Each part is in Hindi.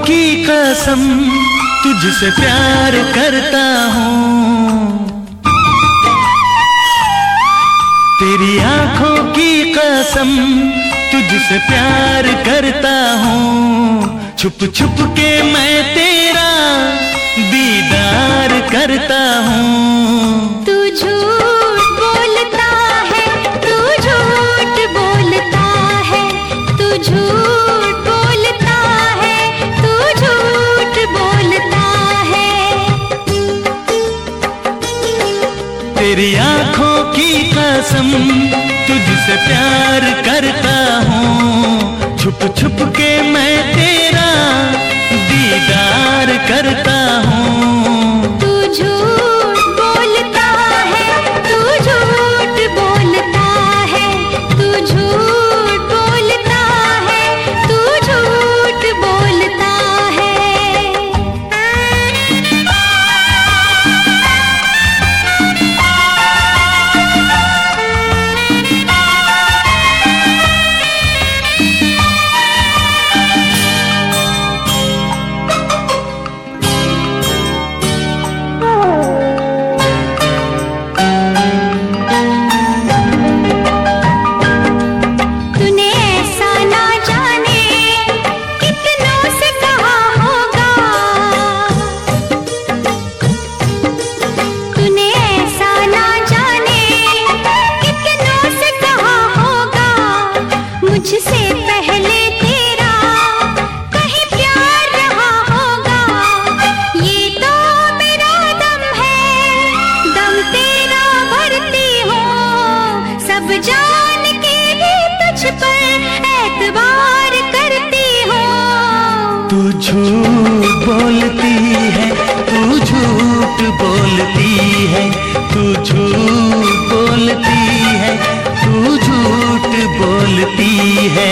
की कसम तुझसे प्यार करता हूँ, तेरी आंखों की कसम तुझसे प्यार करता हूँ। छुप छुप के मैं तेरा दीदार करता हूँ। तू झूठ बोलता है, तू झूठ बोलता है, तू झूठ बोलता है, तू झूठ बोलता है। तेरी आंखों की कसम तुझसे प्यार करता हूँ। छुप छुप के मैं तेरा दीदार करता हूँ। तू झूठ बोलता है, तू झूठ बोलता है, तू झूठ बोलता है, तू झूठ बोलता है। मुझसे पहले तेरा कहीं प्यार रहा होगा, ये तो मेरा दम है, दम तेरा भरती हूँ। सब जान के भी तुझ पर एतबार करती हूँ। तू झूठ बोलती है, तू झूठ बोलती है, तू झूठ बोलती है, तू झूठ बोलती है।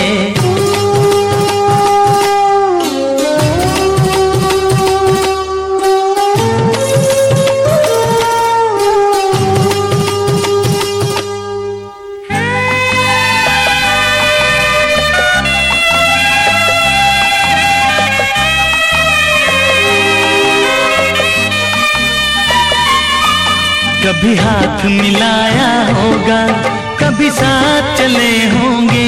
कभी हाथ मिलाया होगा, कभी साथ चले होंगे,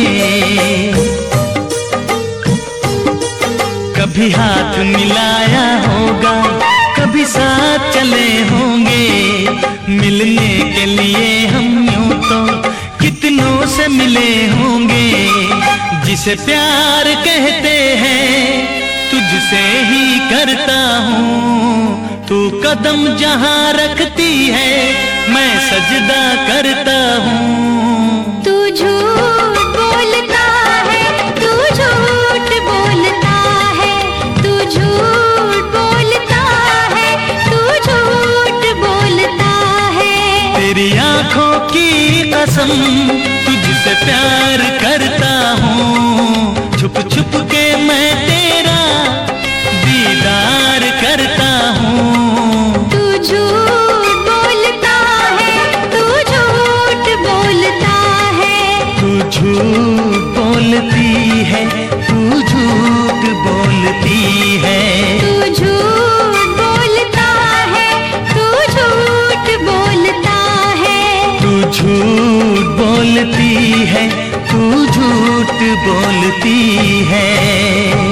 कभी हाथ मिलाया होगा, कभी साथ चले होंगे। मिलने के लिए हम यूं तो कितनों से मिले होंगे। जिसे प्यार कहते हैं तुझसे ही करता हूँ। तू कदम जहाँ रखती है मैं सजदा करता हूँ। तू झूठ बोलता है, तू झूठ बोलता है, तू झूठ बोलता है, तू झूठ बोलता है। तेरी आंखों की कसम तुझसे प्यार करता हूँ। छुप छुप के मैं तेरा दीदार करता हूँ। तू झूठ बोलता है, तू झूठ बोलता है, तू झूठ बोलती है, तू झूठ बोलती है, तू झूठ बोलता है, तू झूठ बोलता है, तू झूठ बोलती है, तू झूठ बोलती है।